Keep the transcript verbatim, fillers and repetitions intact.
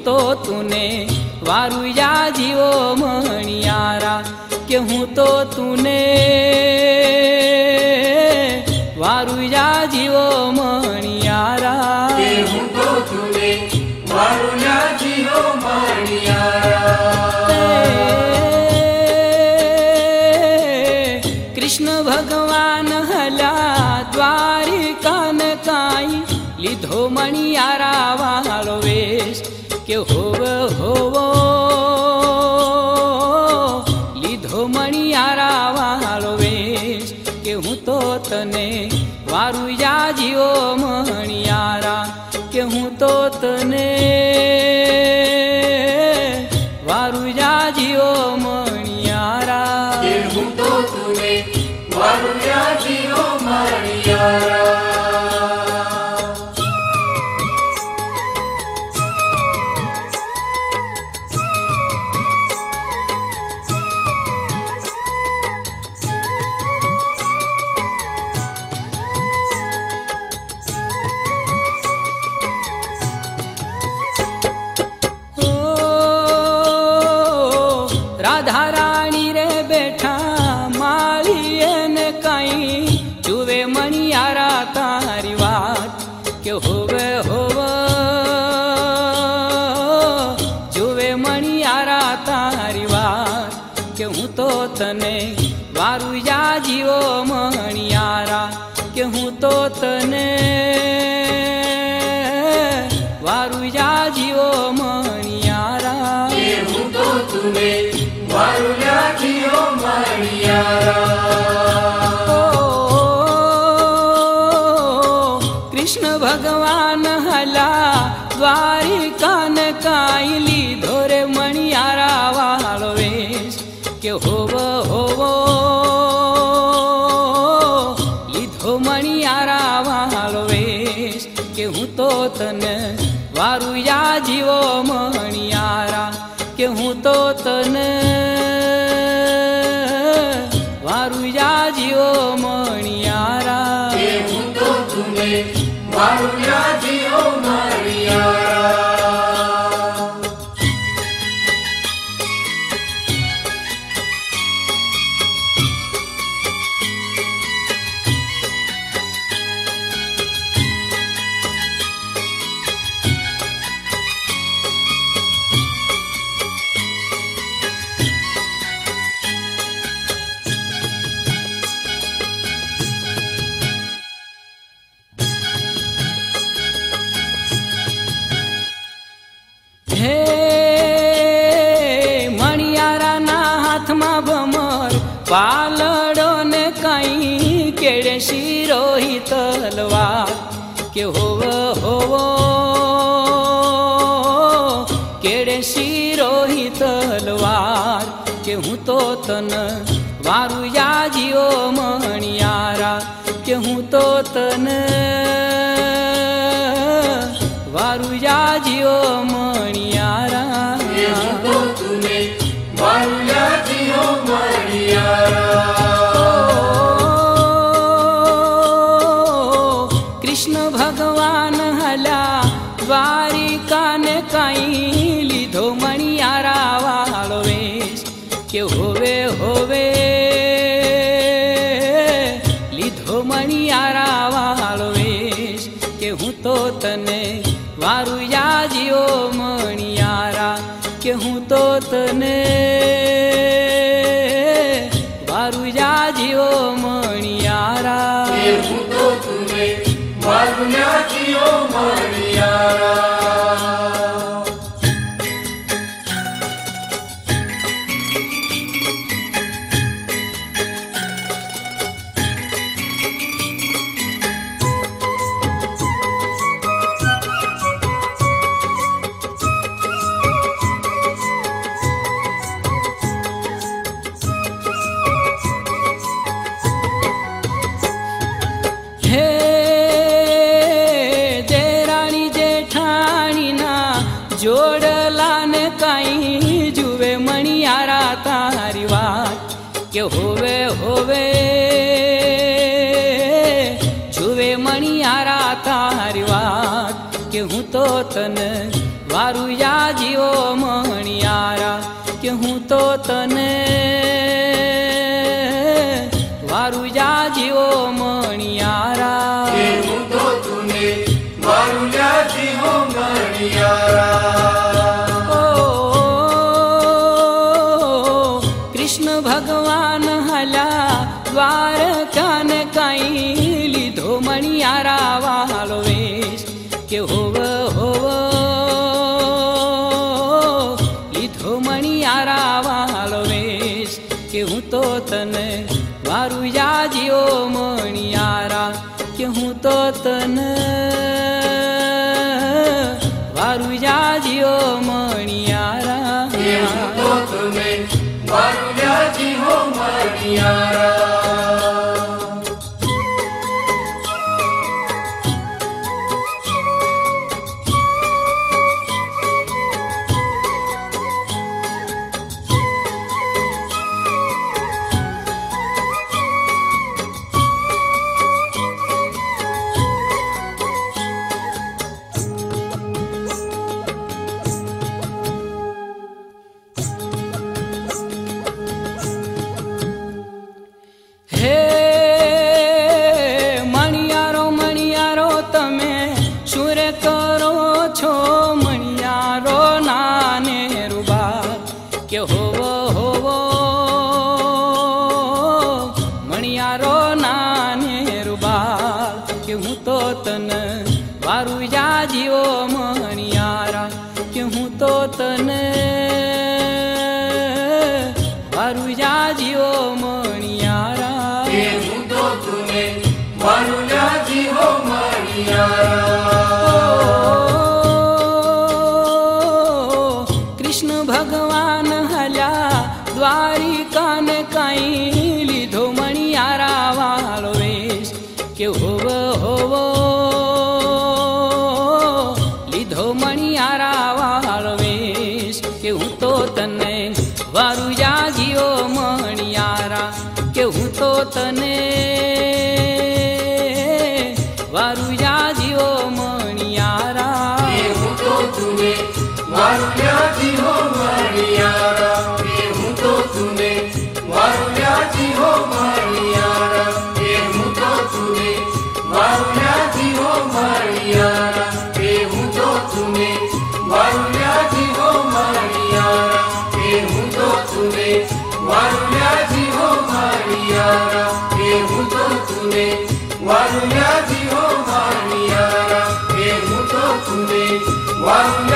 તો તુને વારુયા જીવો મણિયારા કે હું તો તુને વારુયા જીવો મણિયારા કે હું તો તુને વારુયા જીવો મણિયારા કૃષ્ણ ભગવાન હલા દ્વારિકા ને કાઈ લીધો મણિયારા વાળો વેશ કે હોવ હોવો લીધો મણિયારા વાળો વેશ કે હું તો તને વારુયા જીવો મણિયારા કે હું તો તને વારુયા જીવો મણિયારા કે હું તો તુને વારુયા જીવો મણિયારા રાધા રાણી રે બેઠા માળીએ ને કઈ જુએ મણિયારા તારી વાત કે હોવે હોવ જુએ મણિયારા તારી વાત કે હું તો તને વારુયા જીવો મણિયારા કે હું તો તને વારુયા જીવો મણિયારા કે હું તો તુને વારુયા જીવો મણિયારા કૃષ્ણ ભગવાન હલા દ્વારિકા ને કાઈ લીધો રે મણિયારા વાળો વેશ કે હોવ હોવો લીધો મણિયારા વાળો વેશ કે હું તો તને વારુયા જીવો મણિયારા કે હું તો તને વારુયા જીવો મણિયારા કે હું તો તુને વારુયા જીવો મણિયારા હે મણિયારાના હાથમાં ભમર પાલડો ને કઈ કેડે શિરોહી તલવાર કે હોવ હોવો કેડે શિરોહી તલવાર કે હું તો તન વારુયા જીવો મણિયારા કે હું તો તને વારુયા જીવો મણિયારા કે હું તો તુને વારુયા જીવો મણિયારા કૃષ્ણ ભગવાન હલા દ્વારિકા ને કઈ લીધો મણિયારા વાળો વેશ કે હોવે હોવે લીધો મણિયારા વાળો વેશ કે હું તો તને વારુયા જીવો મણિયારા કે હું તો તને વારુયા જીવો મણિયારા કે હું તો તુને વારુયા જીવો મણિયારા હે દેરાણી જેઠાણીના જોડલા ને કઈ જુએ મણિયારા તારી વાત કે હોવે હોવે જુએ મણિયારા તારી વાત કે હું તો તને વારુયા જીવો મણિયારા કે હું તો તને વારુયા જીવો મણિયારા કે હું તો તુને વારુયા જીવો મણિયારા ઓ કૃષ્ણ ભગવાન હલા દ્વારકાને કાઈ લીધો મણિયારા વાલો વેશ કે હોવ હોવ લીધો મણિયારા વાલો વેશ કે હું તો તને વારુયા જીવો મણિયારા કે હું તો તને વારુયા જીવો મણિયારા કે હું તો તુને વારુયા જીવો મણિયારા હે મણિયારો મણિયારો તમે શું રે કરો છો મણિયારો નાને રૂબા કે હોવો હોવો મણિયારો નાને રૂબા કે હું તો તને વારુયા જીવો મણિયારા કે હું તો તને વારુયા જીવો મણિયારા કે હું તો તુને વારુયા જીવો મણિયારા કૃષ્ણ ભગવાન હલ્યા દ્વારિકાને કાઈ લીધો મણિયારા વાલો વેશ કે હોવ હોવ લીધો મણિયારા વાલો વેશ કે હું તો તને વારુયા જીવો મણિયારા કે હું તો તને વારુયા જીવો મણિયારા કે હું તો તુને વારુયા જીવો મણિયારા કે હું તો તુને વારુયા જીવો મણિયારા કે હું તો તુને વારુયા જીવો મણિયારા કે હું તો તુને વારુયા જીવો મણિયારા કે હું તો તુને વારુયા જીવો મણિયારા કે હું તો તુને વારુયા જીવો મણિયારા કે હું તો તુને વારુયા